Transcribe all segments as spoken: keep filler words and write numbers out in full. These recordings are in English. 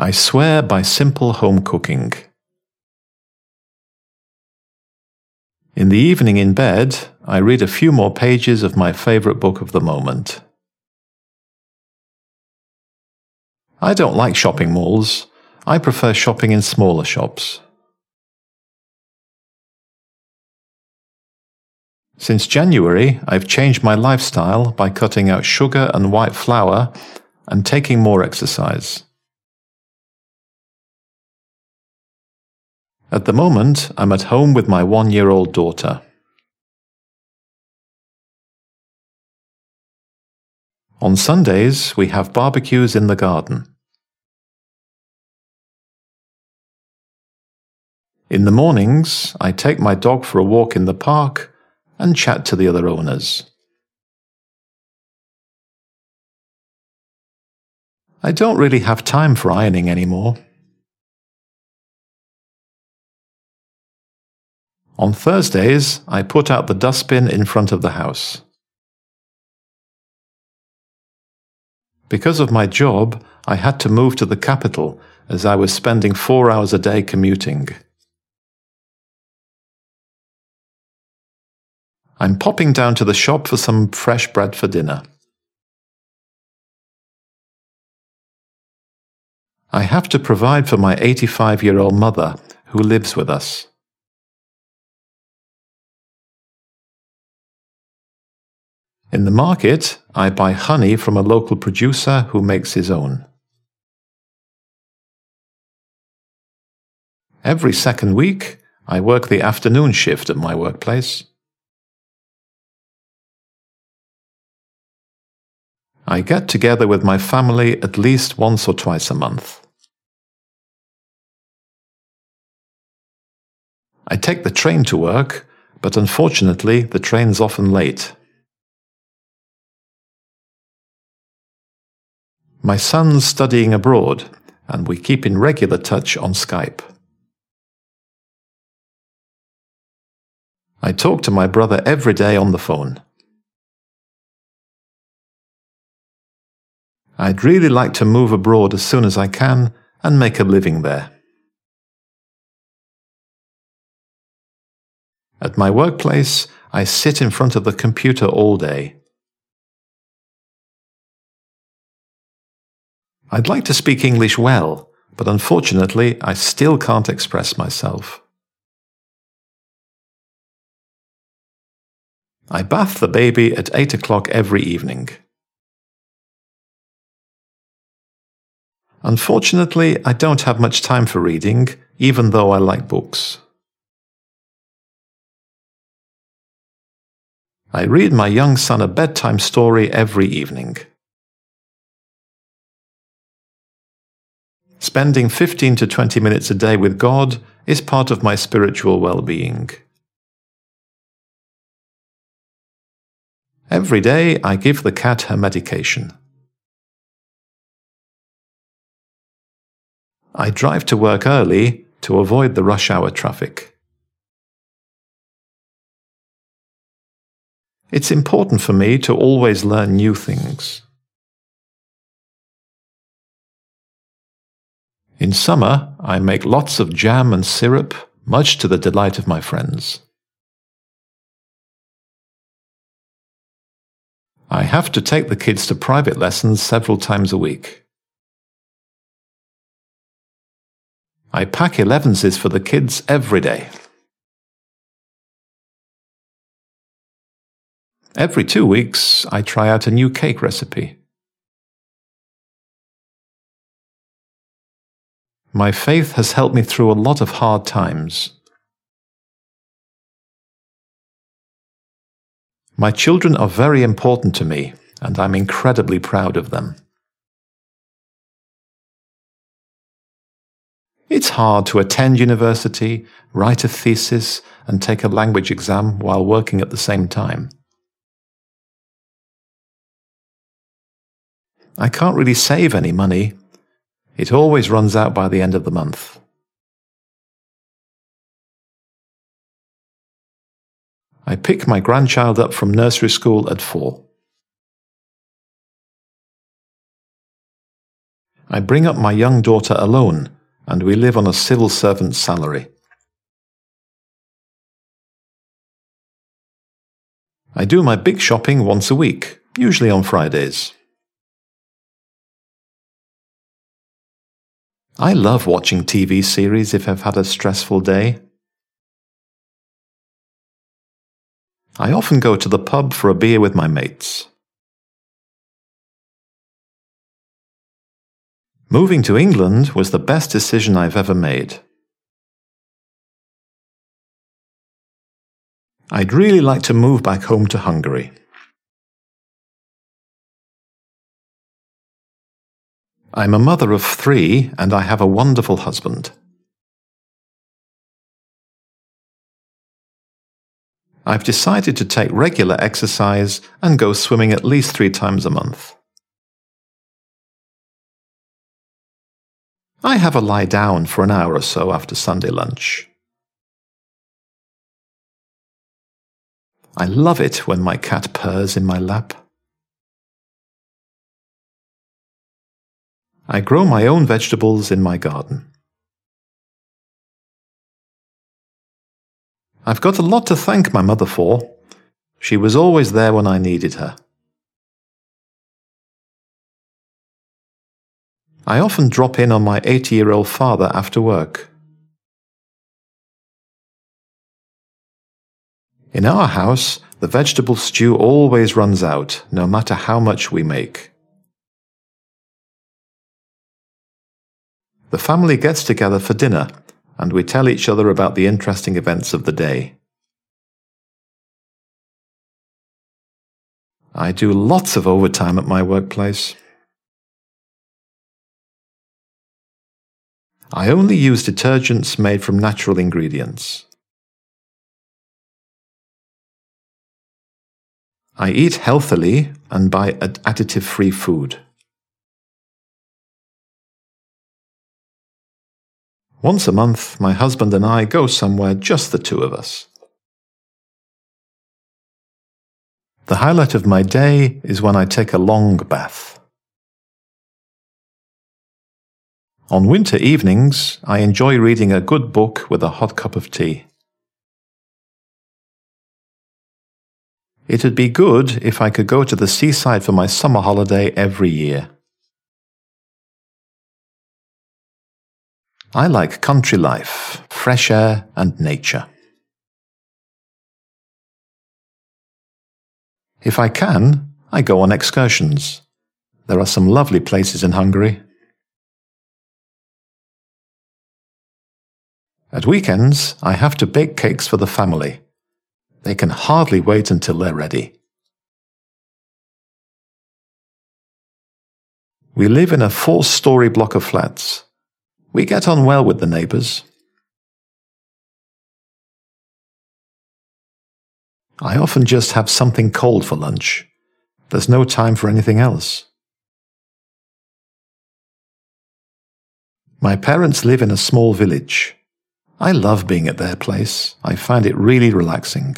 I swear by simple home cooking. In the evening in bed, I read a few more pages of my favorite book of the moment. I don't like shopping malls. I prefer shopping in smaller shops. Since January, I've changed my lifestyle by cutting out sugar and white flour and taking more exercise. At the moment, I'm at home with my one-year-old daughter. On Sundays, we have barbecues in the garden. In the mornings, I take my dog for a walk in the park and chat to the other owners. I don't really have time for ironing anymore. On Thursdays, I put out the dustbin in front of the house. Because of my job, I had to move to the capital as I was spending four hours a day commuting. I'm popping down to the shop for some fresh bread for dinner. I have to provide for my eighty-five-year-old mother, who lives with us. In the market, I buy honey from a local producer who makes his own. Every second week, I work the afternoon shift at my workplace. I get together with my family at least once or twice a month. I take the train to work, but unfortunately the train's often late. My son's studying abroad, and we keep in regular touch on Skype. I talk to my brother every day on the phone. I'd really like to move abroad as soon as I can and make a living there. At my workplace, I sit in front of the computer all day. I'd like to speak English well, but unfortunately, I still can't express myself. I bath the baby at eight o'clock every evening. Unfortunately, I don't have much time for reading, even though I like books. I read my young son a bedtime story every evening. Spending fifteen to twenty minutes a day with God is part of my spiritual well-being. Every day I give the cat her medication. I drive to work early to avoid the rush hour traffic. It's important for me to always learn new things. In summer, I make lots of jam and syrup, much to the delight of my friends. I have to take the kids to private lessons several times a week. I pack elevenses for the kids every day. Every two weeks, I try out a new cake recipe. My faith has helped me through a lot of hard times. My children are very important to me, and I'm incredibly proud of them. It's hard to attend university, write a thesis, and take a language exam while working at the same time. I can't really save any money. It always runs out by the end of the month. I pick my grandchild up from nursery school at four. I bring up my young daughter alone, and we live on a civil servant's salary. I do my big shopping once a week, usually on Fridays. I love watching T V series if I've had a stressful day. I often go to the pub for a beer with my mates. Moving to England was the best decision I've ever made. I'd really like to move back home to Hungary. I'm a mother of three and I have a wonderful husband. I've decided to take regular exercise and go swimming at least three times a month. I have a lie down for an hour or so after Sunday lunch. I love it when my cat purrs in my lap. I grow my own vegetables in my garden. I've got a lot to thank my mother for. She was always there when I needed her. I often drop in on my eighty-year-old father after work. In our house, the vegetable stew always runs out, no matter how much we make. The family gets together for dinner, and we tell each other about the interesting events of the day. I do lots of overtime at my workplace. I only use detergents made from natural ingredients. I eat healthily and buy additive-free food. Once a month, my husband and I go somewhere, just the two of us. The highlight of my day is when I take a long bath. On winter evenings, I enjoy reading a good book with a hot cup of tea. It would be good if I could go to the seaside for my summer holiday every year. I like country life, fresh air and nature. If I can, I go on excursions. There are some lovely places in Hungary. At weekends, I have to bake cakes for the family. They can hardly wait until they're ready. We live in a four-story block of flats. We get on well with the neighbours. I often just have something cold for lunch. There's no time for anything else. My parents live in a small village. I love being at their place. I find it really relaxing.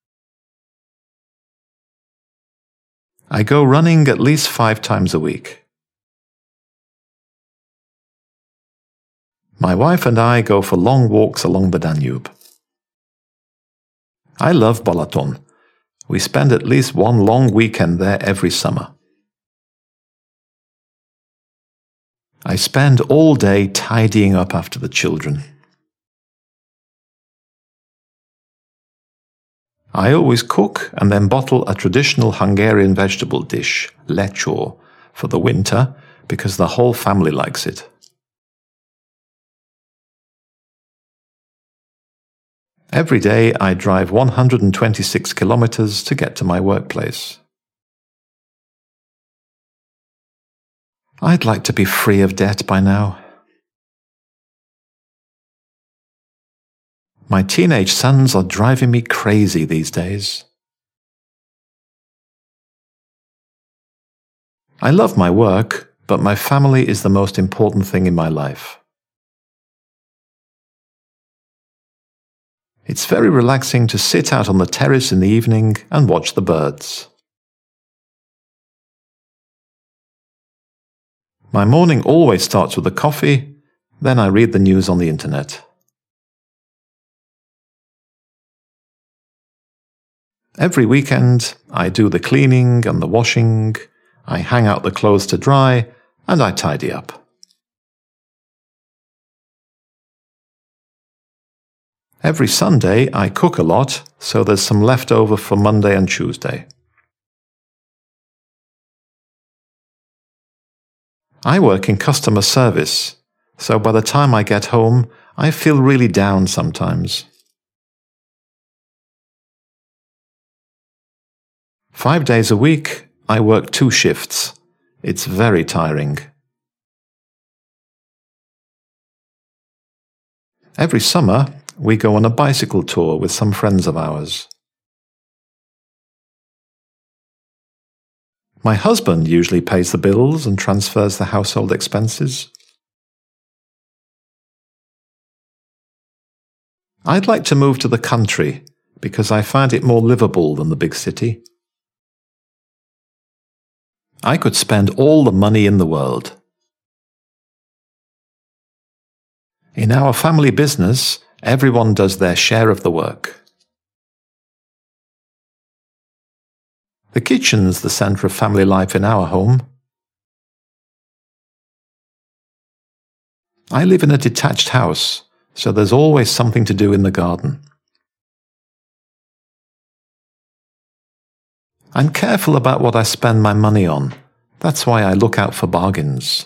I go running at least five times a week. My wife and I go for long walks along the Danube. I love Balaton. We spend at least one long weekend there every summer. I spend all day tidying up after the children. I always cook and then bottle a traditional Hungarian vegetable dish, lecsó, for the winter because the whole family likes it. Every day I drive one hundred twenty-six kilometers to get to my workplace. I'd like to be free of debt by now. My teenage sons are driving me crazy these days. I love my work, but my family is the most important thing in my life. It's very relaxing to sit out on the terrace in the evening and watch the birds. My morning always starts with a coffee, then I read the news on the internet. Every weekend, I do the cleaning and the washing, I hang out the clothes to dry, and I tidy up. Every Sunday, I cook a lot, so there's some left over for Monday and Tuesday. I work in customer service, so by the time I get home, I feel really down sometimes. Five days a week, I work two shifts. It's very tiring. Every summer, we go on a bicycle tour with some friends of ours. My husband usually pays the bills and transfers the household expenses. I'd like to move to the country because I find it more livable than the big city. I could spend all the money in the world. In our family business, everyone does their share of the work. The kitchen's the centre of family life in our home. I live in a detached house, so there's always something to do in the garden. I'm careful about what I spend my money on. That's why I look out for bargains.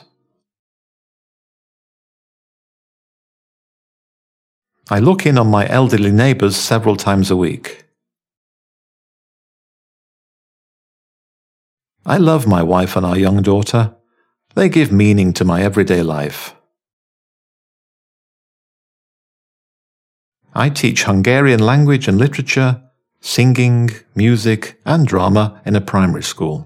I look in on my elderly neighbours several times a week. I love my wife and our young daughter. They give meaning to my everyday life. I teach Hungarian language and literature, singing, music, and drama in a primary school.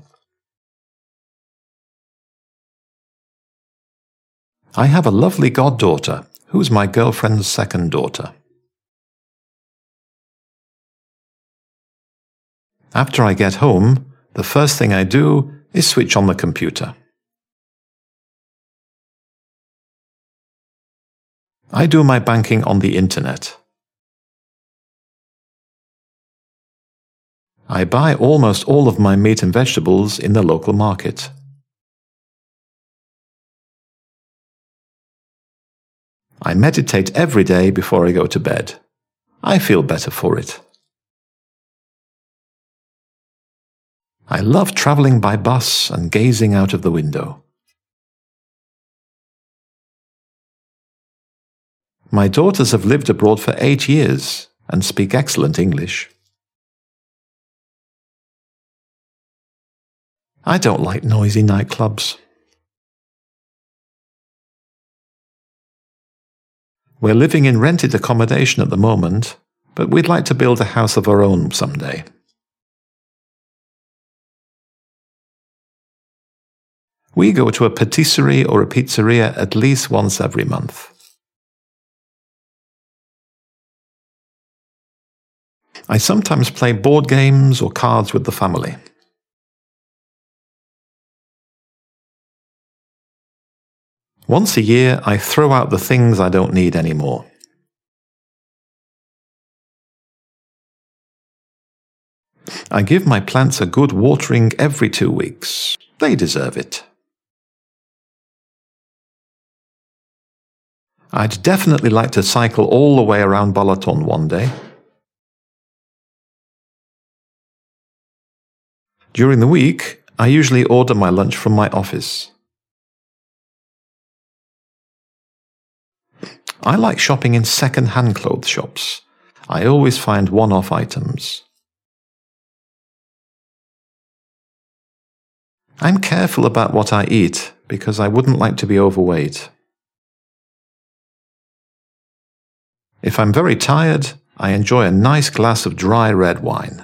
I have a lovely goddaughter, who's my girlfriend's second daughter. After I get home, the first thing I do is switch on the computer. I do my banking on the internet. I buy almost all of my meat and vegetables in the local market. I meditate every day before I go to bed. I feel better for it. I love travelling by bus and gazing out of the window. My daughters have lived abroad for eight years and speak excellent English. I don't like noisy nightclubs. We're living in rented accommodation at the moment, but we'd like to build a house of our own someday. We go to a patisserie or a pizzeria at least once every month. I sometimes play board games or cards with the family. Once a year, I throw out the things I don't need anymore. I give my plants a good watering every two weeks. They deserve it. I'd definitely like to cycle all the way around Balaton one day. During the week, I usually order my lunch from my office. I like shopping in second-hand clothes shops. I always find one-off items. I'm careful about what I eat because I wouldn't like to be overweight. If I'm very tired, I enjoy a nice glass of dry red wine.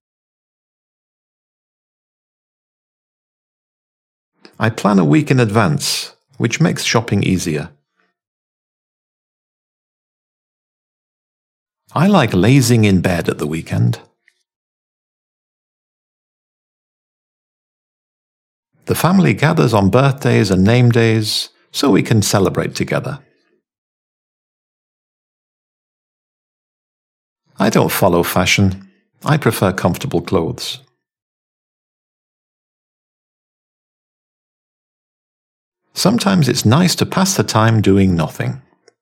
I plan a week in advance, which makes shopping easier. I like lazing in bed at the weekend. The family gathers on birthdays and name days so we can celebrate together. I don't follow fashion. I prefer comfortable clothes. Sometimes it's nice to pass the time doing nothing.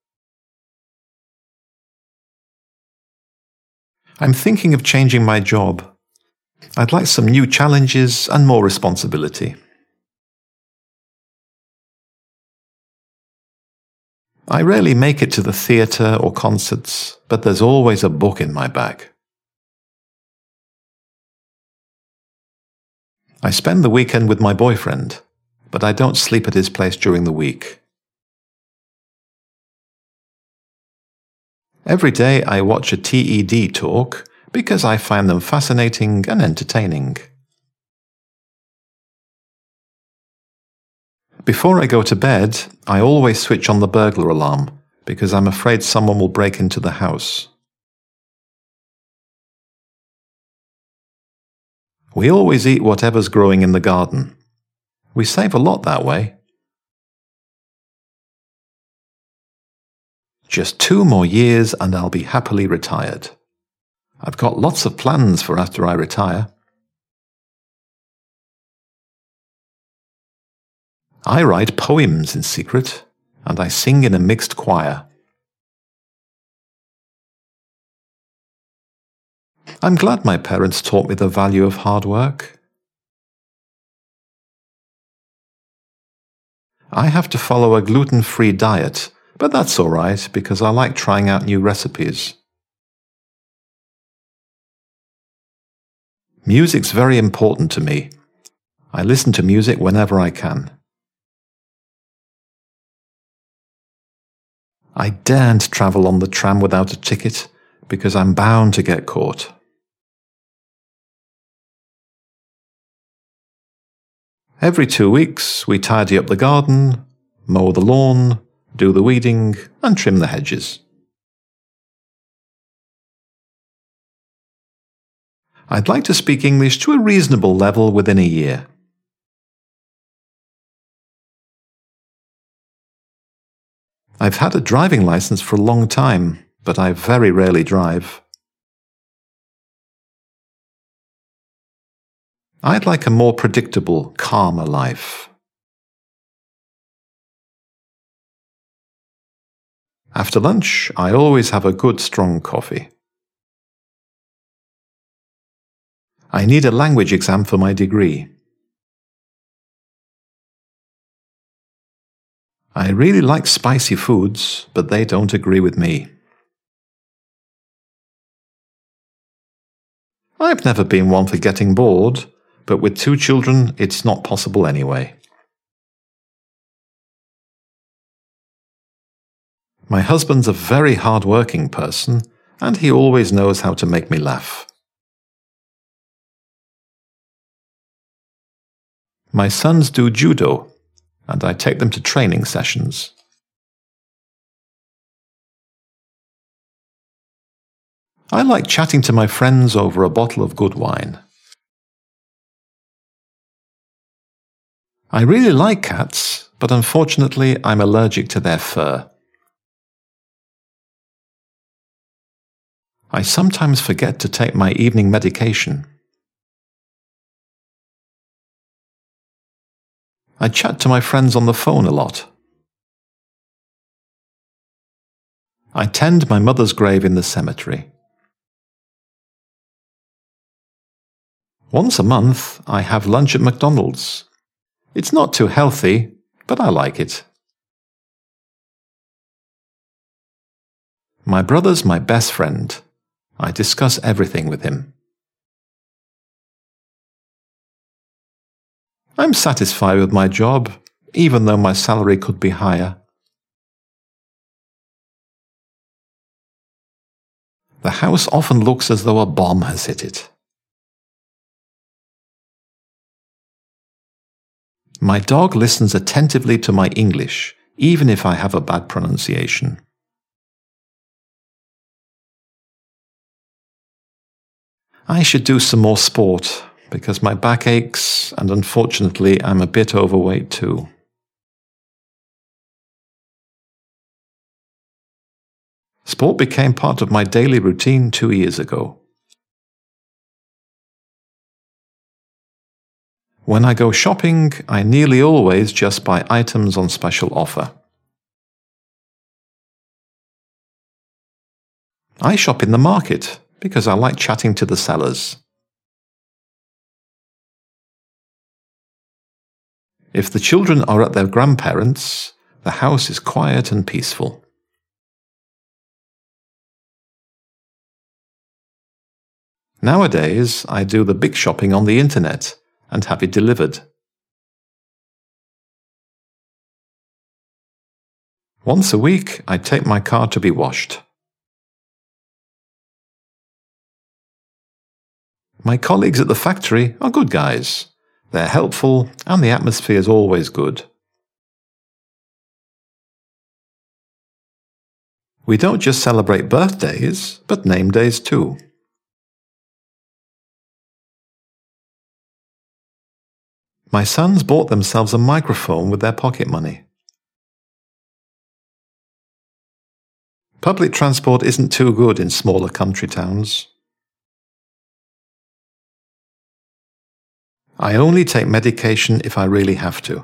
I'm thinking of changing my job. I'd like some new challenges and more responsibility. I rarely make it to the theatre or concerts, but there's always a book in my bag. I spend the weekend with my boyfriend, but I don't sleep at his place during the week. Every day I watch a T E D talk because I find them fascinating and entertaining. Before I go to bed, I always switch on the burglar alarm because I'm afraid someone will break into the house. We always eat whatever's growing in the garden. We save a lot that way. Just two more years and I'll be happily retired. I've got lots of plans for after I retire. I write poems in secret, and I sing in a mixed choir. I'm glad my parents taught me the value of hard work. I have to follow a gluten-free diet, but that's all right because I like trying out new recipes. Music's very important to me. I listen to music whenever I can. I daren't travel on the tram without a ticket because I'm bound to get caught. Every two weeks we tidy up the garden, mow the lawn, do the weeding and trim the hedges. I'd like to speak English to a reasonable level within a year. I've had a driving license for a long time, but I very rarely drive. I'd like a more predictable, calmer life. After lunch, I always have a good strong coffee. I need a language exam for my degree. I really like spicy foods, but they don't agree with me. I've never been one for getting bored, but with two children, it's not possible anyway. My husband's a very hard-working person, and he always knows how to make me laugh. My sons do judo, and I take them to training sessions. I like chatting to my friends over a bottle of good wine. I really like cats, but unfortunately I'm allergic to their fur. I sometimes forget to take my evening medication. I chat to my friends on the phone a lot. I tend my mother's grave in the cemetery. Once a month, I have lunch at McDonald's. It's not too healthy, but I like it. My brother's my best friend. I discuss everything with him. I'm satisfied with my job, even though my salary could be higher. The house often looks as though a bomb has hit it. My dog listens attentively to my English, even if I have a bad pronunciation. I should do some more sport. because my back aches and unfortunately I'm a bit overweight too. Sport became part of my daily routine two years ago. When I go shopping, I nearly always just buy items on special offer. I shop in the market because I like chatting to the sellers. If the children are at their grandparents', the house is quiet and peaceful. Nowadays, I do the big shopping on the internet and have it delivered. Once a week, I take my car to be washed. My colleagues at the factory are good guys. They're helpful and the atmosphere is always good. We don't just celebrate birthdays, but name days too. My sons bought themselves a microphone with their pocket money. Public transport isn't too good in smaller country towns. I only take medication if I really have to.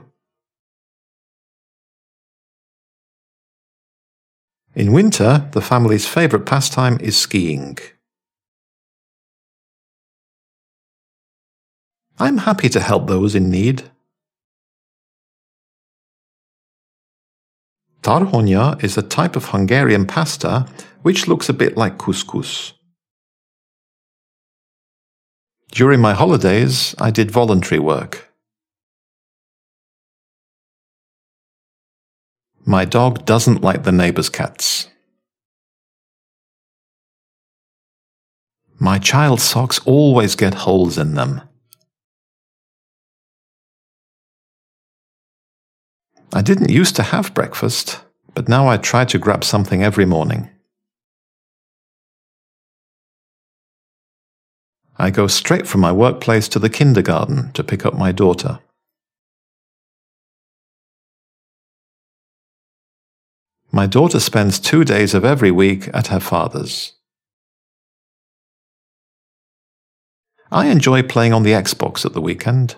In winter, the family's favourite pastime is skiing. I'm happy to help those in need. Tarhonya is a type of Hungarian pasta which looks a bit like couscous. During my holidays, I did voluntary work. My dog doesn't like the neighbour's cats. My child's socks always get holes in them. I didn't used to have breakfast, but now I try to grab something every morning. I go straight from my workplace to the kindergarten to pick up my daughter. My daughter spends two days of every week at her father's. I enjoy playing on the Xbox at the weekend.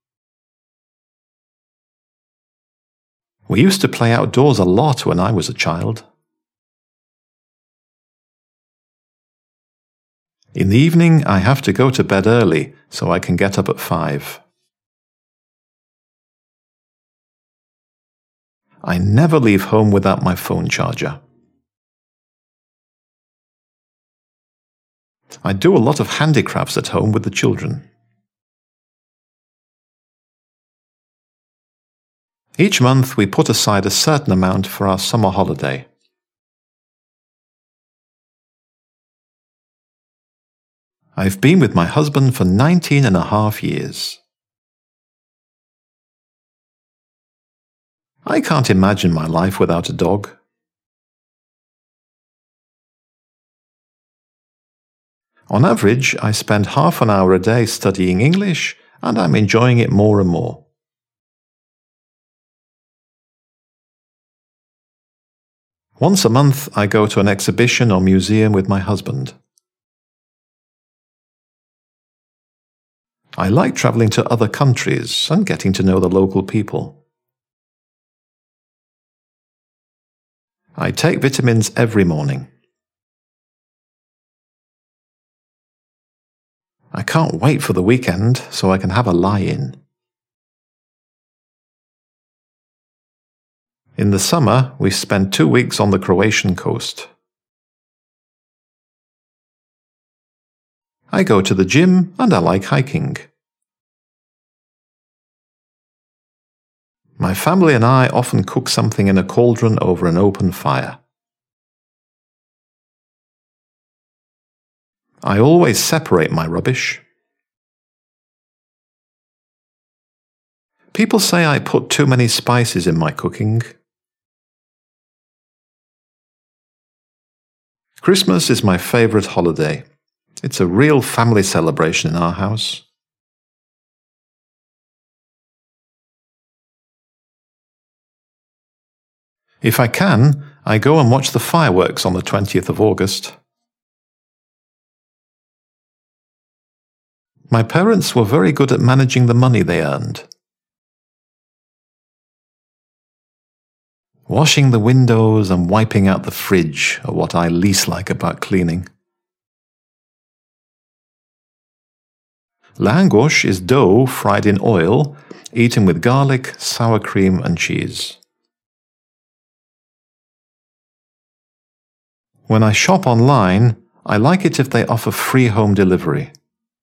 We used to play outdoors a lot when I was a child. In the evening, I have to go to bed early so I can get up at five. I never leave home without my phone charger. I do a lot of handicrafts at home with the children. Each month we put aside a certain amount for our summer holiday. I've been with my husband for nineteen and a half years. I can't imagine my life without a dog. On average, I spend half an hour a day studying English, and I'm enjoying it more and more. Once a month, I go to an exhibition or museum with my husband. I like traveling to other countries and getting to know the local people. I take vitamins every morning. I can't wait for the weekend so I can have a lie-in. In the summer, we spend two weeks on the Croatian coast. I go to the gym and I like hiking. My family and I often cook something in a cauldron over an open fire. I always separate my rubbish. People say I put too many spices in my cooking. Christmas is my favorite holiday. It's a real family celebration in our house. If I can, I go and watch the fireworks on the twentieth of August. My parents were very good at managing the money they earned. Washing the windows and wiping out the fridge are what I least like about cleaning. Langosh is dough fried in oil, eaten with garlic, sour cream and cheese. When I shop online, I like it if they offer free home delivery.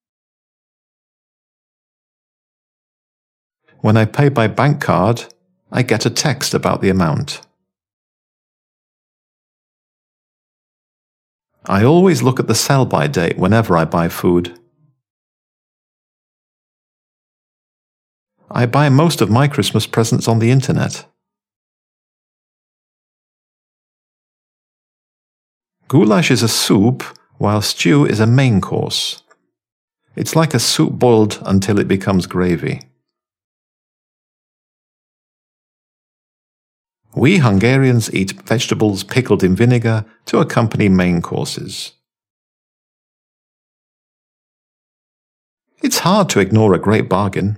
When I pay by bank card, I get a text about the amount. I always look at the sell-by date whenever I buy food. I buy most of my Christmas presents on the internet. Goulash is a soup, while stew is a main course. It's like a soup boiled until it becomes gravy. We Hungarians eat vegetables pickled in vinegar to accompany main courses. It's hard to ignore a great bargain.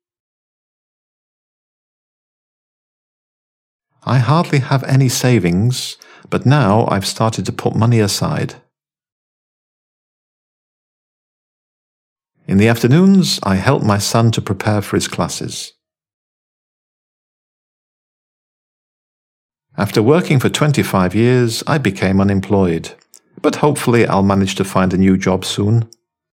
I hardly have any savings, but now I've started to put money aside. In the afternoons, I help my son to prepare for his classes. After working for twenty-five years, I became unemployed, but hopefully I'll manage to find a new job soon.